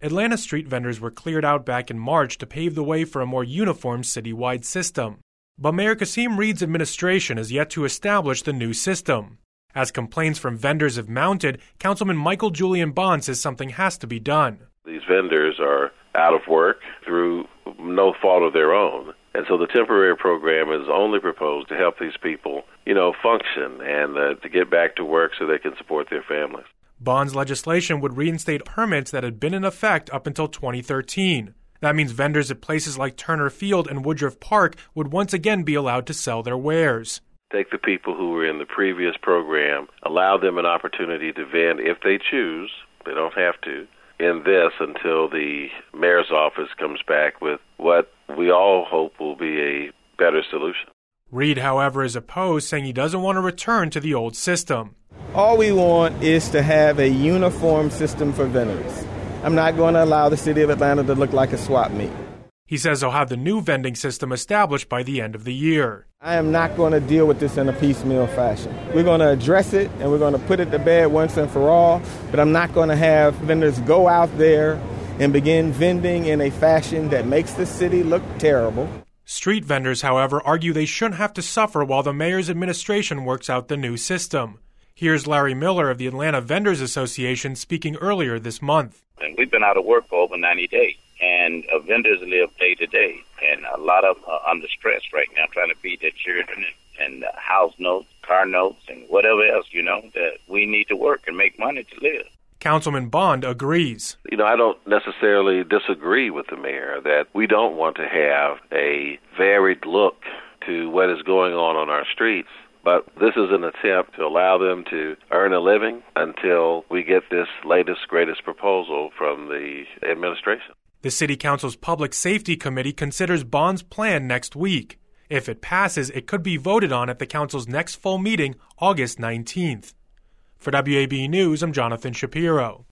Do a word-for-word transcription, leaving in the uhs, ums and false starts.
Atlanta street vendors were cleared out back in March to pave the way for a more uniform citywide system. But Mayor Kasim Reed's administration has yet to establish the new system. As complaints from vendors have mounted, Councilman Michael Julian Bond says something has to be done. These vendors are out of work through no fault of their own. And so the temporary program is only proposed to help these people, you know, function and uh, to get back to work so they can support their families. Bond's legislation would reinstate permits that had been in effect up until twenty thirteen. That means vendors at places like Turner Field and Woodruff Park would once again be allowed to sell their wares. Take the people who were in the previous program, allow them an opportunity to vend if they choose, they don't have to, in this until the mayor's office comes back with what we all hope will be a better solution. Reed, however, is opposed, saying he doesn't want to return to the old system. All we want is to have a uniform system for vendors. I'm not going to allow the city of Atlanta to look like a swap meet. He says he'll have the new vending system established by the end of the year. I am not going to deal with this in a piecemeal fashion. We're going to address it and we're going to put it to bed once and for all, but I'm not going to have vendors go out there and begin vending in a fashion that makes the city look terrible. Street vendors, however, argue they shouldn't have to suffer while the mayor's administration works out the new system. Here's Larry Miller of the Atlanta Vendors Association speaking earlier this month. And we've been out of work for over ninety days, and uh, vendors live day to day, and a lot of them are under stress right now trying to feed their children and, and uh, house notes, car notes, and whatever else, you know, that we need to work and make money to live. Councilman Bond agrees. You know, I don't necessarily disagree with the mayor that we don't want to have a varied look to what is going on on our streets. But this is an attempt to allow them to earn a living until we get this latest, greatest proposal from the administration. The City Council's Public Safety Committee considers Bond's plan next week. If it passes, it could be voted on at the Council's next full meeting, August nineteenth. For W A B News, I'm Jonathan Shapiro.